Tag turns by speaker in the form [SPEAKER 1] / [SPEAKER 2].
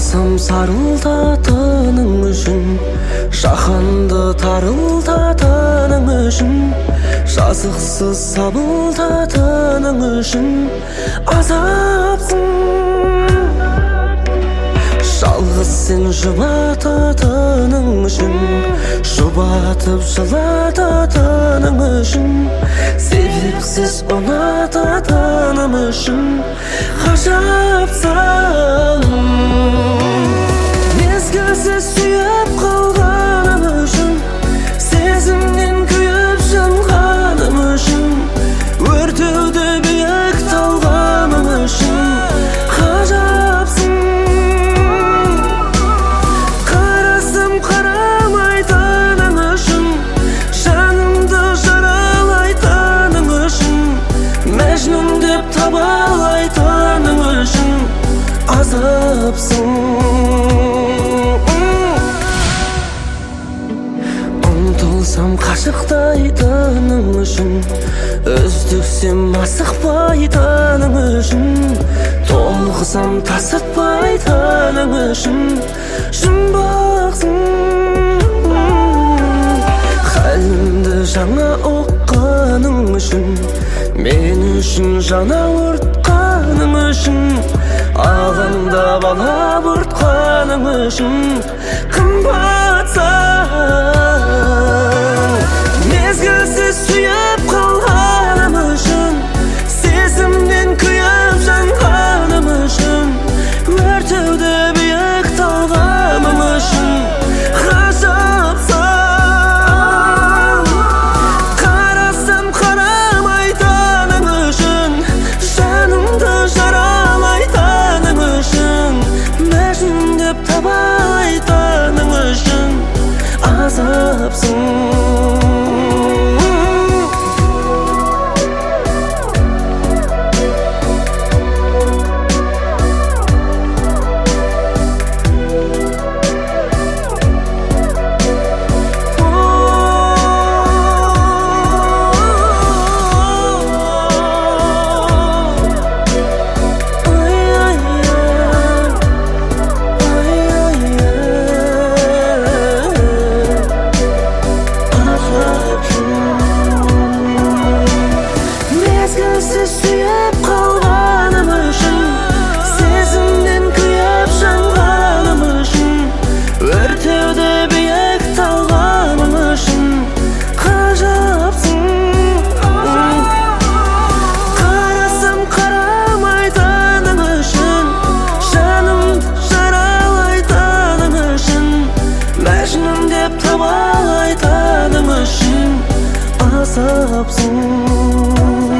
[SPEAKER 1] болсам сарылтатының үшін, жаһанды тарылтатының үшін, жазықсыз сабылтатының үшін азапсың. Жалғыз сен жұбататының үшін, жұбатып жылататының үшін, себепсіз ұнататының үшін ғажапсың. Мезгілсіз сүйіп қалғаным үшін, сезімнен күйіп жанғаным үшін, өртеуді биік талғаным үшін ғажапсың. Қарасым қарамайтының үшін, жанымды жаралайтының үшін, мәжнүн деп табалайтының үшін азапсың. Ұмтылсам қашықтайтының үшін, үздіксем асықпайтының үшін, толқысам тасытпайтының үшін жұмбақсың. Халімді жаңа ұққаның үшін, мен үшін жаңа ұртқаның үшін, алаңда бала бұртқаның үшін қымбатсың. Мезгілсіз сүйіп қалғаным үшін, сезімнен күйіп жанғаным үшін, өртеуді биік талғаным үшін ғажапсың. Қарасам қарамайтының үшін, жанымды жаралайтының үшін, мәжнүн деп табалайтының үшін азапсың. Мезгілсіз сүйіп қалғаным үшін, сезімнен күйіп жанғаным үшін, өртеуді биік талғаным үшін ғажапсың. Қарасам қарамайтының үшін, жанымды жаралайтының үшін, мәжнүн деп табалайтының үшін азапсың.